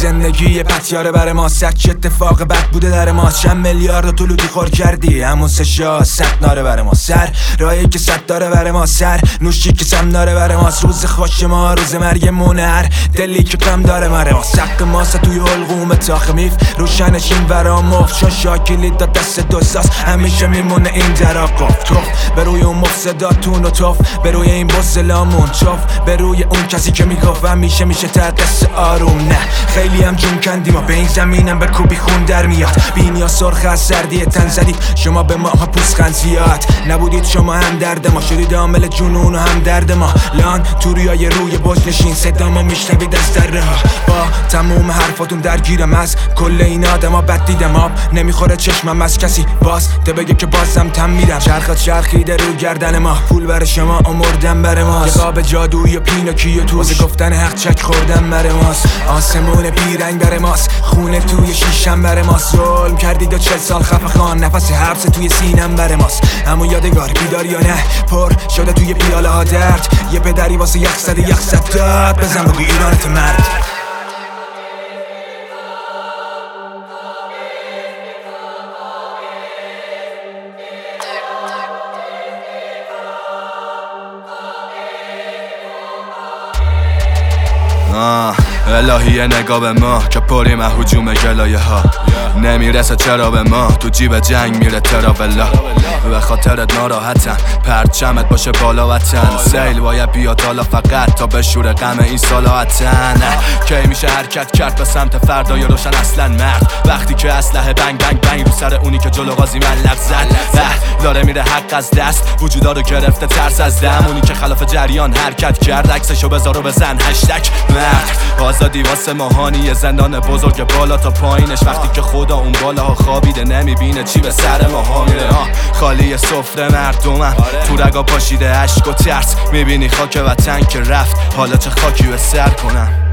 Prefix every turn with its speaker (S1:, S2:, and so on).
S1: زندگی پتیاره بر ما سر چه اتفاق بد بوده در ما چند میلیارد تو لودی خور کردی همون سه شاه ست ناره بر ما سر راهی که ست داره بر ما سر نوشی که سم داره بر ما روز خوش ما روز مرگمونه هر دلی که غم داره بر ما سق ماست توی حلقوم تاخ میف روشنشین برا مفت چون شاکلی داد دست دوستاس همیشه میمونه این درا قفت توف به روی اون مفسداتون و توف به روی این بزلامون توف به روی اون کسی که میگفت همیشه میشه تا دست آروم نه خیلی هم جون کندیم و به این زمینم به کوبی خون در میاد بینیا سرخ از سردی تن زدید شما به ماها پوزخند زیاد نبودید شما هم درد ما شدید عامل جنون و هم درد ما لان توریای روی بوج نشین صدا ما میشنوید از دره ها با تموم حرفاتون درگیرم از کل این آدما بد دیدم آب نمیخوره چشمم از کسی باز ده بگه که بازم تم میدم چرخات چرخیده رو گردن ما پول بر شما امردن بر ماست یه قاب جادویی پینوکیو توز گفتن حق چک خوردن بر ماست آسمون بیرنگ بر ماست خونه توی شیشم بر ماست ظلم کردید و 40 سال خفه خان نفس حبس توی سینم بر ماست اما یادگار بیدار یا نه پر شده توی پیاله ها درد یه پدری واسه یخ زد داد بزن بگو ایرانت مرد
S2: الهی نگاه به ما که پریم هجوم گلایه ها نمیرسه چرا به ما تو جیب جنگ میره تراولا به خاطرت ناراحتم پرچمت باشه بالا وطن سیل باید بیاد حالا فقط تا به شور غم این سالاحتن کی میشه حرکت کرد به سمت فردای روشن اصلا مرد وقتی که اسلحه بنگ بنگ بنگ رو سر اونی که جلو غازی من لب زد داره میره حق از دست وجودا رو گرفته ترس از دم اونی که خلاف جریان حرکت کرد عکسشو بذار و بزن هشتگ مرد آزادی واسه ماهانی زندان بزرگ بالا تا پایینش وقتی که خدا اون بالاها خوابیده نمیبینه چی به سر ماها میره خالی سفره مردمم تو رگا پاشیده عشق و ترس میبینی خاک وطن که رفت حالا چه خاکی به سر کنم